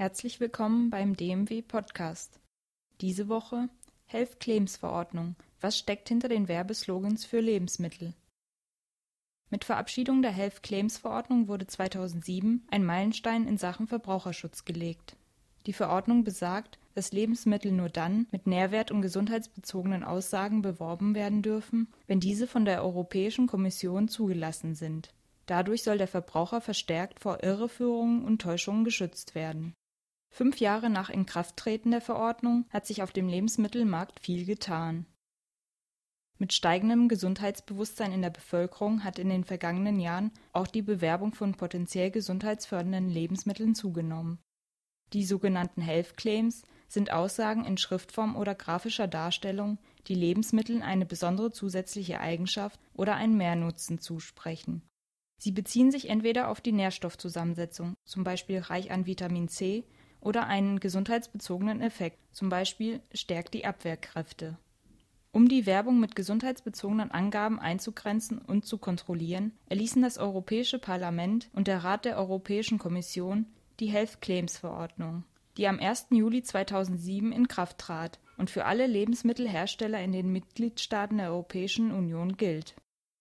Herzlich willkommen beim DMW Podcast. Diese Woche Health Claims Verordnung. Was steckt hinter den Werbeslogans für Lebensmittel? Mit Verabschiedung der Health Claims Verordnung wurde 2007 ein Meilenstein in Sachen Verbraucherschutz gelegt. Die Verordnung besagt, dass Lebensmittel nur dann mit nährwert- und gesundheitsbezogenen Aussagen beworben werden dürfen, wenn diese von der Europäischen Kommission zugelassen sind. Dadurch soll der Verbraucher verstärkt vor Irreführungen und Täuschungen geschützt werden. 5 Jahre nach Inkrafttreten der Verordnung hat sich auf dem Lebensmittelmarkt viel getan. Mit steigendem Gesundheitsbewusstsein in der Bevölkerung hat in den vergangenen Jahren auch die Bewerbung von potenziell gesundheitsfördernden Lebensmitteln zugenommen. Die sogenannten Health Claims sind Aussagen in Schriftform oder grafischer Darstellung, die Lebensmitteln eine besondere zusätzliche Eigenschaft oder einen Mehrnutzen zusprechen. Sie beziehen sich entweder auf die Nährstoffzusammensetzung, zum Beispiel reich an Vitamin C, oder einen gesundheitsbezogenen Effekt, zum Beispiel stärkt die Abwehrkräfte. Um die Werbung mit gesundheitsbezogenen Angaben einzugrenzen und zu kontrollieren, erließen das Europäische Parlament und der Rat der Europäischen Kommission die Health Claims Verordnung, die am 1. Juli 2007 in Kraft trat und für alle Lebensmittelhersteller in den Mitgliedstaaten der Europäischen Union gilt.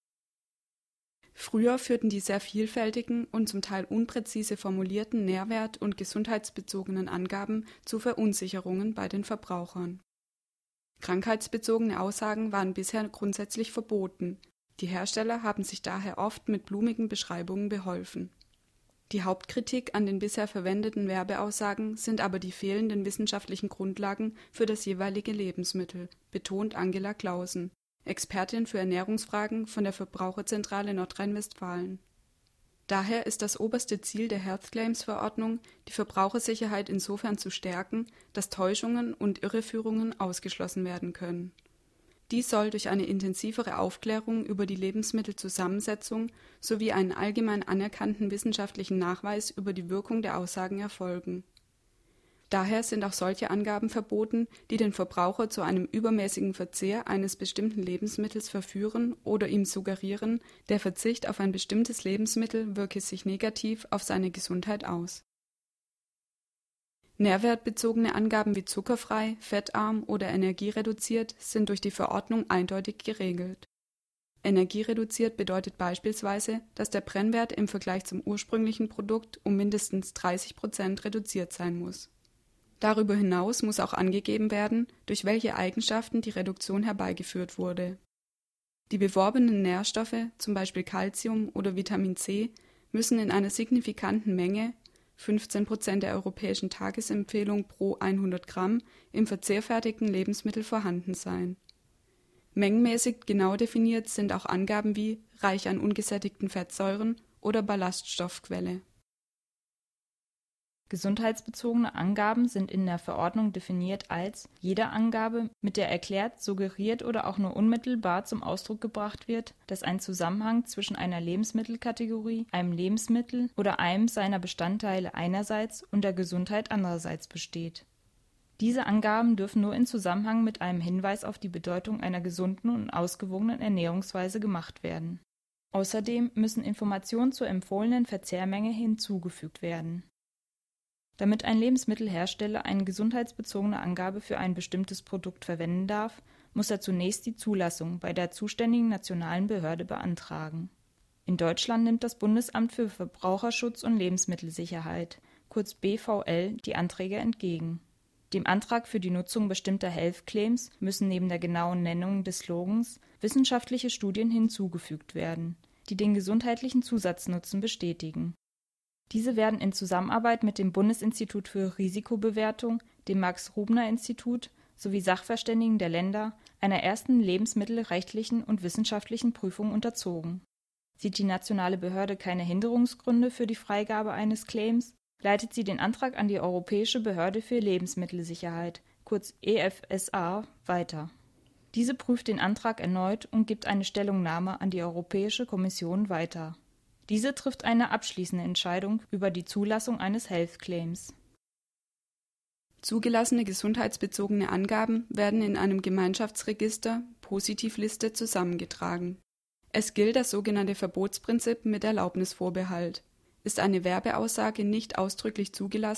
Früher führten die sehr vielfältigen und zum Teil unpräzise formulierten nährwert- und gesundheitsbezogenen Angaben zu Verunsicherungen bei den Verbrauchern. Krankheitsbezogene Aussagen waren bisher grundsätzlich verboten. Die Hersteller haben sich daher oft mit blumigen Beschreibungen beholfen. Die Hauptkritik an den bisher verwendeten Werbeaussagen sind aber die fehlenden wissenschaftlichen Grundlagen für das jeweilige Lebensmittel, betont Angela Clausen, Expertin für Ernährungsfragen von der Verbraucherzentrale Nordrhein-Westfalen. Daher ist das oberste Ziel der Health Claims Verordnung, die Verbrauchersicherheit insofern zu stärken, dass Täuschungen und Irreführungen ausgeschlossen werden können. Dies soll durch eine intensivere Aufklärung über die Lebensmittelzusammensetzung sowie einen allgemein anerkannten wissenschaftlichen Nachweis über die Wirkung der Aussagen erfolgen. Daher sind auch solche Angaben verboten, die den Verbraucher zu einem übermäßigen Verzehr eines bestimmten Lebensmittels verführen oder ihm suggerieren, der Verzicht auf ein bestimmtes Lebensmittel wirke sich negativ auf seine Gesundheit aus. Nährwertbezogene Angaben wie zuckerfrei, fettarm oder energiereduziert sind durch die Verordnung eindeutig geregelt. Energiereduziert bedeutet beispielsweise, dass der Brennwert im Vergleich zum ursprünglichen Produkt um mindestens 30% reduziert sein muss. Darüber hinaus muss auch angegeben werden, durch welche Eigenschaften die Reduktion herbeigeführt wurde. Die beworbenen Nährstoffe, zum Beispiel Calcium oder Vitamin C, müssen in einer signifikanten Menge, 15% der europäischen Tagesempfehlung pro 100 Gramm, im verzehrfertigten Lebensmittel vorhanden sein. Mengenmäßig genau definiert sind auch Angaben wie reich an ungesättigten Fettsäuren oder Ballaststoffquelle. Gesundheitsbezogene Angaben sind in der Verordnung definiert als jede Angabe, mit der erklärt, suggeriert oder auch nur unmittelbar zum Ausdruck gebracht wird, dass ein Zusammenhang zwischen einer Lebensmittelkategorie, einem Lebensmittel oder einem seiner Bestandteile einerseits und der Gesundheit andererseits besteht. Diese Angaben dürfen nur in Zusammenhang mit einem Hinweis auf die Bedeutung einer gesunden und ausgewogenen Ernährungsweise gemacht werden. Außerdem müssen Informationen zur empfohlenen Verzehrmenge hinzugefügt werden. Damit ein Lebensmittelhersteller eine gesundheitsbezogene Angabe für ein bestimmtes Produkt verwenden darf, muss er zunächst die Zulassung bei der zuständigen nationalen Behörde beantragen. In Deutschland nimmt das Bundesamt für Verbraucherschutz und Lebensmittelsicherheit, kurz BVL, die Anträge entgegen. Dem Antrag für die Nutzung bestimmter Health Claims müssen neben der genauen Nennung des Slogans wissenschaftliche Studien hinzugefügt werden, die den gesundheitlichen Zusatznutzen bestätigen. Diese werden in Zusammenarbeit mit dem Bundesinstitut für Risikobewertung, dem Max-Rubner-Institut sowie Sachverständigen der Länder einer ersten lebensmittelrechtlichen und wissenschaftlichen Prüfung unterzogen. Sieht die nationale Behörde keine Hinderungsgründe für die Freigabe eines Claims, leitet sie den Antrag an die Europäische Behörde für Lebensmittelsicherheit, kurz EFSA, weiter. Diese prüft den Antrag erneut und gibt eine Stellungnahme an die Europäische Kommission weiter. Diese trifft eine abschließende Entscheidung über die Zulassung eines Health Claims. Zugelassene gesundheitsbezogene Angaben werden in einem Gemeinschaftsregister, Positivliste, zusammengetragen. Es gilt das sogenannte Verbotsprinzip mit Erlaubnisvorbehalt. Ist eine Werbeaussage nicht ausdrücklich zugelassen,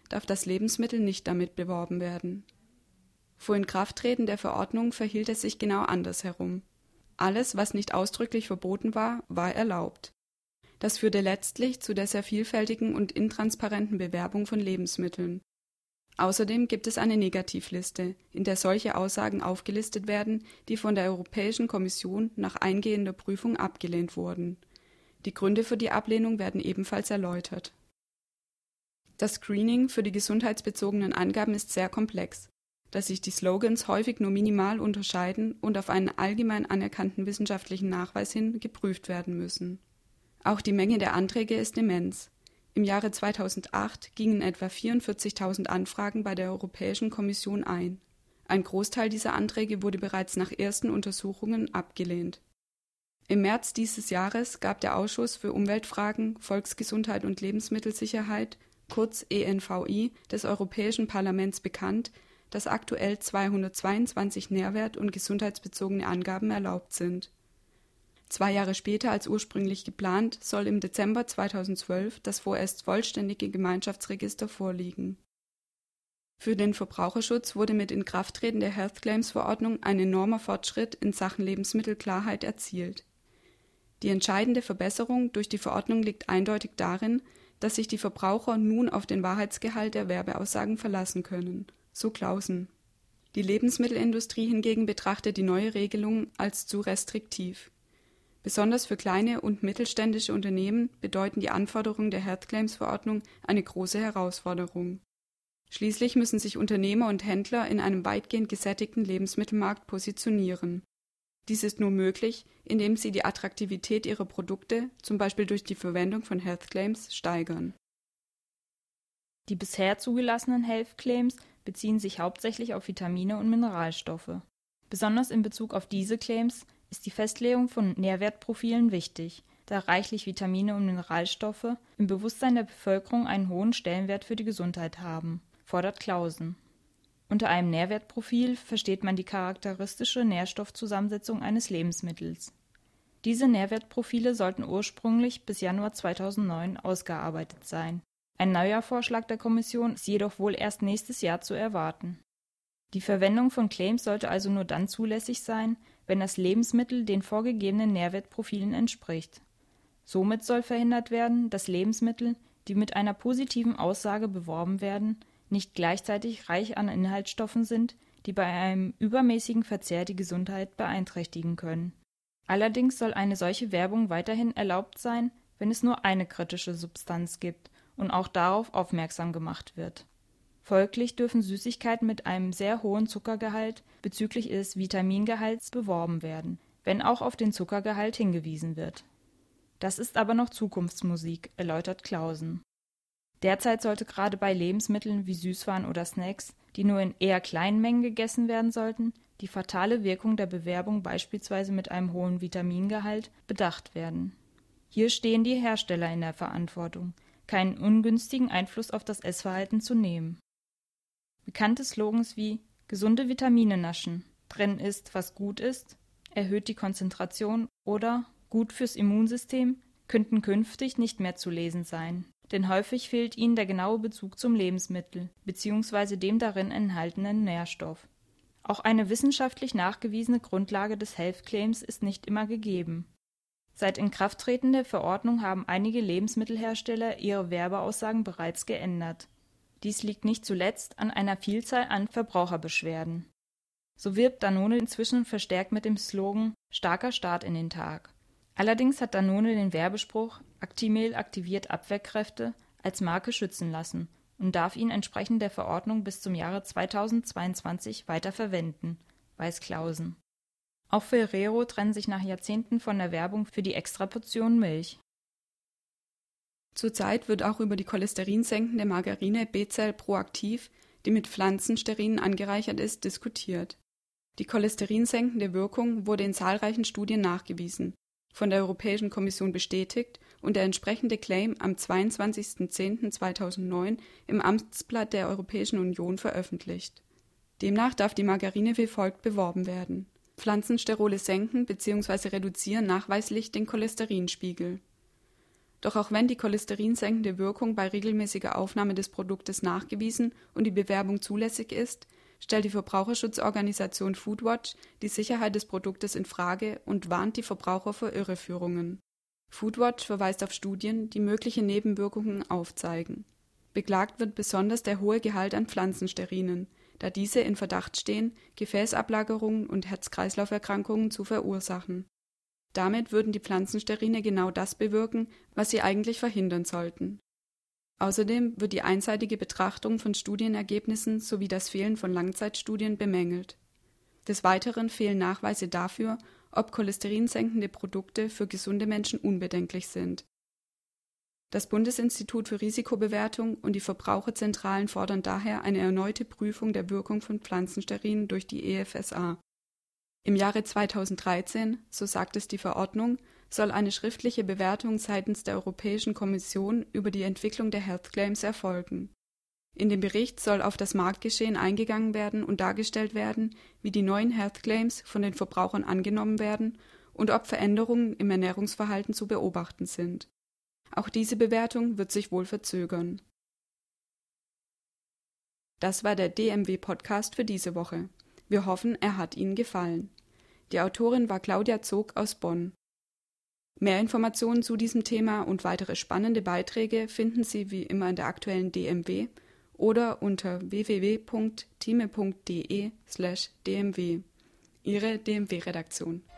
darf das Lebensmittel nicht damit beworben werden. Vor Inkrafttreten der Verordnung verhielt es sich genau andersherum. Alles, was nicht ausdrücklich verboten war, war erlaubt. Das führte letztlich zu der sehr vielfältigen und intransparenten Bewerbung von Lebensmitteln. Außerdem gibt es eine Negativliste, in der solche Aussagen aufgelistet werden, die von der Europäischen Kommission nach eingehender Prüfung abgelehnt wurden. Die Gründe für die Ablehnung werden ebenfalls erläutert. Das Screening für die gesundheitsbezogenen Angaben ist sehr komplex, da sich die Slogans häufig nur minimal unterscheiden und auf einen allgemein anerkannten wissenschaftlichen Nachweis hin geprüft werden müssen. Auch die Menge der Anträge ist immens. Im Jahre 2008 gingen etwa 44.000 Anfragen bei der Europäischen Kommission ein. Ein Großteil dieser Anträge wurde bereits nach ersten Untersuchungen abgelehnt. Im März dieses Jahres gab der Ausschuss für Umweltfragen, Volksgesundheit und Lebensmittelsicherheit, kurz ENVI, des Europäischen Parlaments bekannt, dass aktuell 222 nährwert- und gesundheitsbezogene Angaben erlaubt sind. 2 Jahre später als ursprünglich geplant, soll im Dezember 2012 das vorerst vollständige Gemeinschaftsregister vorliegen. Für den Verbraucherschutz wurde mit Inkrafttreten der Health Claims Verordnung ein enormer Fortschritt in Sachen Lebensmittelklarheit erzielt. Die entscheidende Verbesserung durch die Verordnung liegt eindeutig darin, dass sich die Verbraucher nun auf den Wahrheitsgehalt der Werbeaussagen verlassen können, so Clausen. Die Lebensmittelindustrie hingegen betrachtet die neue Regelung als zu restriktiv. Besonders für kleine und mittelständische Unternehmen bedeuten die Anforderungen der Health Claims Verordnung eine große Herausforderung. Schließlich müssen sich Unternehmer und Händler in einem weitgehend gesättigten Lebensmittelmarkt positionieren. Dies ist nur möglich, indem sie die Attraktivität ihrer Produkte, zum Beispiel durch die Verwendung von Health Claims, steigern. Die bisher zugelassenen Health Claims beziehen sich hauptsächlich auf Vitamine und Mineralstoffe. Besonders in Bezug auf diese Claims ist die Festlegung von Nährwertprofilen wichtig, da reichlich Vitamine und Mineralstoffe im Bewusstsein der Bevölkerung einen hohen Stellenwert für die Gesundheit haben, fordert Clausen. Unter einem Nährwertprofil versteht man die charakteristische Nährstoffzusammensetzung eines Lebensmittels. Diese Nährwertprofile sollten ursprünglich bis Januar 2009 ausgearbeitet sein. Ein neuer Vorschlag der Kommission ist jedoch wohl erst nächstes Jahr zu erwarten. Die Verwendung von Claims sollte also nur dann zulässig sein, wenn das Lebensmittel den vorgegebenen Nährwertprofilen entspricht. Somit soll verhindert werden, dass Lebensmittel, die mit einer positiven Aussage beworben werden, nicht gleichzeitig reich an Inhaltsstoffen sind, die bei einem übermäßigen Verzehr die Gesundheit beeinträchtigen können. Allerdings soll eine solche Werbung weiterhin erlaubt sein, wenn es nur eine kritische Substanz gibt und auch darauf aufmerksam gemacht wird. Folglich dürfen Süßigkeiten mit einem sehr hohen Zuckergehalt bezüglich ihres Vitamingehalts beworben werden, wenn auch auf den Zuckergehalt hingewiesen wird. Das ist aber noch Zukunftsmusik, erläutert Clausen. Derzeit sollte gerade bei Lebensmitteln wie Süßwaren oder Snacks, die nur in eher kleinen Mengen gegessen werden sollten, die fatale Wirkung der Bewerbung beispielsweise mit einem hohen Vitamingehalt bedacht werden. Hier stehen die Hersteller in der Verantwortung, keinen ungünstigen Einfluss auf das Essverhalten zu nehmen. Bekannte Slogans wie »Gesunde Vitamine naschen«, »Drin ist, was gut ist«, »Erhöht die Konzentration« oder »Gut fürs Immunsystem« könnten künftig nicht mehr zu lesen sein, denn häufig fehlt ihnen der genaue Bezug zum Lebensmittel bzw. dem darin enthaltenen Nährstoff. Auch eine wissenschaftlich nachgewiesene Grundlage des Health Claims ist nicht immer gegeben. Seit Inkrafttreten der Verordnung haben einige Lebensmittelhersteller ihre Werbeaussagen bereits geändert. Dies liegt nicht zuletzt an einer Vielzahl an Verbraucherbeschwerden. So wirbt Danone inzwischen verstärkt mit dem Slogan »Starker Start in den Tag«. Allerdings hat Danone den Werbespruch »Actimel aktiviert Abwehrkräfte« als Marke schützen lassen und darf ihn entsprechend der Verordnung bis zum Jahre 2022 weiter verwenden, weiß Clausen. Auch Ferrero trennt sich nach Jahrzehnten von der Werbung für die Extraportion Milch. Zurzeit wird auch über die cholesterinsenkende Margarine Becel Proactiv, die mit Pflanzensterinen angereichert ist, diskutiert. Die cholesterinsenkende Wirkung wurde in zahlreichen Studien nachgewiesen, von der Europäischen Kommission bestätigt und der entsprechende Claim am 22.10.2009 im Amtsblatt der Europäischen Union veröffentlicht. Demnach darf die Margarine wie folgt beworben werden: Pflanzensterole senken bzw. reduzieren nachweislich den Cholesterinspiegel. Doch auch wenn die cholesterinsenkende Wirkung bei regelmäßiger Aufnahme des Produktes nachgewiesen und die Bewerbung zulässig ist, stellt die Verbraucherschutzorganisation Foodwatch die Sicherheit des Produktes in Frage und warnt die Verbraucher vor Irreführungen. Foodwatch verweist auf Studien, die mögliche Nebenwirkungen aufzeigen. Beklagt wird besonders der hohe Gehalt an Pflanzensterinen, da diese in Verdacht stehen, Gefäßablagerungen und Herz-Kreislauf-Erkrankungen zu verursachen. Damit würden die Pflanzensterine genau das bewirken, was sie eigentlich verhindern sollten. Außerdem wird die einseitige Betrachtung von Studienergebnissen sowie das Fehlen von Langzeitstudien bemängelt. Des Weiteren fehlen Nachweise dafür, ob cholesterinsenkende Produkte für gesunde Menschen unbedenklich sind. Das Bundesinstitut für Risikobewertung und die Verbraucherzentralen fordern daher eine erneute Prüfung der Wirkung von Pflanzensterinen durch die EFSA. Im Jahre 2013, so sagt es die Verordnung, soll eine schriftliche Bewertung seitens der Europäischen Kommission über die Entwicklung der Health Claims erfolgen. In dem Bericht soll auf das Marktgeschehen eingegangen werden und dargestellt werden, wie die neuen Health Claims von den Verbrauchern angenommen werden und ob Veränderungen im Ernährungsverhalten zu beobachten sind. Auch diese Bewertung wird sich wohl verzögern. Das war der DMW-Podcast für diese Woche. Wir hoffen, er hat Ihnen gefallen. Die Autorin war Claudia Zog aus Bonn. Mehr Informationen zu diesem Thema und weitere spannende Beiträge finden Sie wie immer in der aktuellen DMW oder unter www.time.de/dmw. Ihre DMW-Redaktion.